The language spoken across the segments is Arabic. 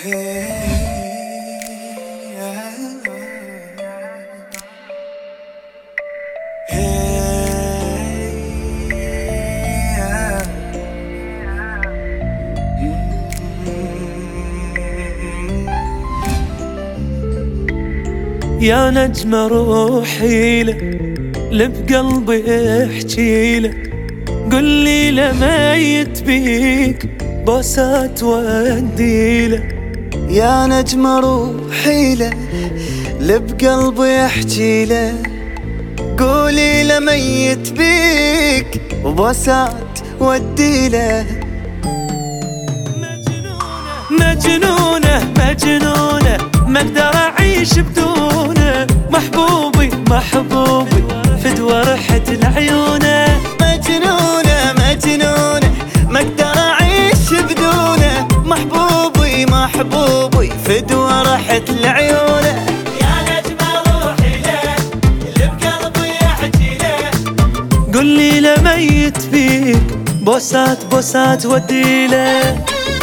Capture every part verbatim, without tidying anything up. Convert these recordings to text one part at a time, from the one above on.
يا نجم روحي لك، لب قلبي احكي لك، قل لي لميت بيك بوسات ودي لك. يا نجم روحي لك، لب قلبي احكي لك، قولي لميت بيك وبوسات ودي له. مجنونة مجنونة ما اقدر اعيش بدونه، محبوبي محبوبي فدوى ريحة العيونه. مجنونة مجنونة ما اقدر اعيش بدونه، محبوبي محبوبي فدوى ريحة العيونه. يا نجم روحي له، اللي بقلبي احكي له، قل لي لميت بيك بوسات بوسات ودي له.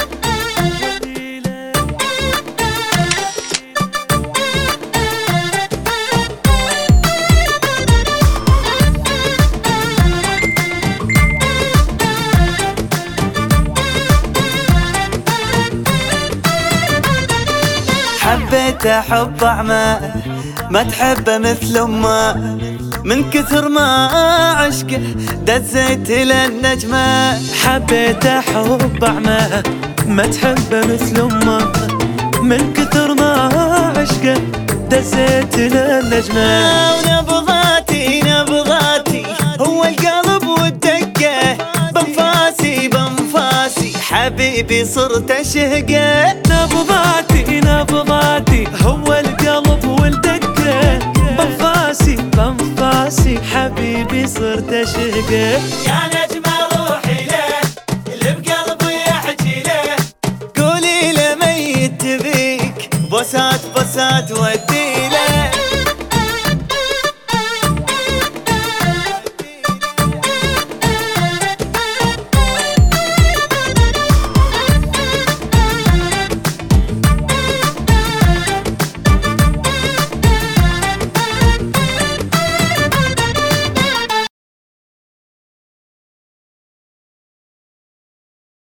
حبيت احب اعمى ما تحبه مثل امه، من كثر ما عشقه دزيت للنجمه. حبيت احب اعمى ما تحبه مثل امه، من كثر ما عشقه دزيت للنجمه. ونبضاتي نبضاتي هو القلب والدقه، بنفاسي بنفاسي حبيبي صرت اشهقه. نبضاتي نبضاتي هو القلب والدقه، بنفاسي بنفاسي حبيبي صرت اشهقه. يا نجم روحي له، اللي بقلبي احكي له، قولي لميت بيك بوسات بوسات ودي له.